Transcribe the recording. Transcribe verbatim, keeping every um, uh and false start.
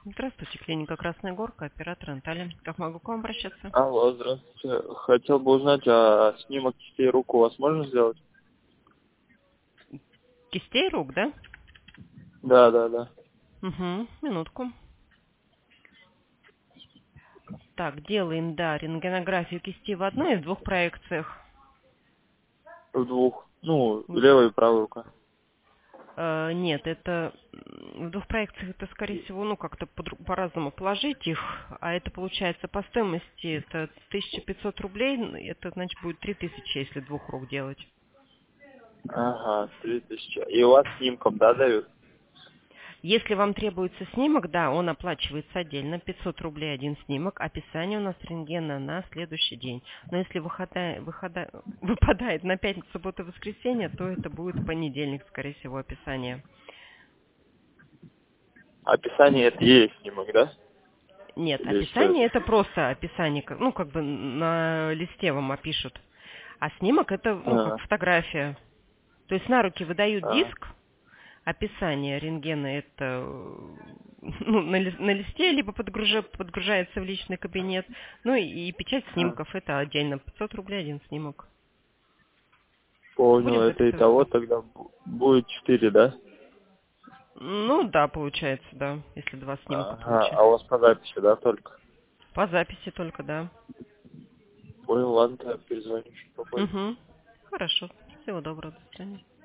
Здравствуйте, клиника Красная Горка, оператор Наталья. Как могу к вам обращаться? Алло, здравствуйте. Хотел бы узнать, а снимок кистей рук у вас можно сделать? Кистей рук, да? Да, да, да. Угу, минутку. Так, делаем, да, рентгенографию кисти в одной и в двух проекциях. В двух. Ну, В- левая и правая рука. э, нет, это м, в двух проекциях это, скорее всего, ну, как-то по- по-разному положить их, а это получается по стоимости это тысяча пятьсот рублей, н- это значит будет три тысячи, если двух рук делать. Ага, три тысячи. И у вас снимком, да, дают? Если вам требуется снимок, да, он оплачивается отдельно, пятьсот рублей один снимок, описание у нас рентгена на следующий день. Но если выхода, выхода, выпадает на пятницу, субботу, воскресенье, то это будет в понедельник, скорее всего, описание. Описание это и есть снимок, да? Нет, Или что это? описание это просто описание, как- ну, как бы на листе вам опишут. А снимок это, ну, как А, фотография. То есть на руки выдают а, диск, описание рентгена это э, ну, на, ли- на листе, либо подгружа- подгружается в личный кабинет. Ну и, и печать а. снимков это отдельно. пятьсот рублей один снимок. Понял, Будет это и записываться. того тогда бу- будет четыре, да? Ну да, получается, да, если два снимка Ага, получить. а у вас по записи, да, только? По записи только, да. Понял, ладно, тогда перезвоню чуть попозже. Угу. Хорошо. Всего доброго. До свидания.